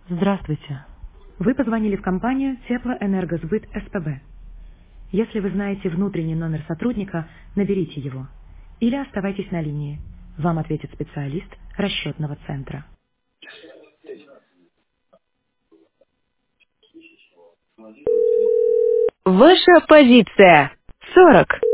Здравствуйте. Вы позвонили в компанию Теплоэнергосбыт СПБ. Если вы знаете внутренний номер сотрудника, наберите его. Или оставайтесь на линии. Вам ответит специалист расчетного центра. Ваша позиция 40.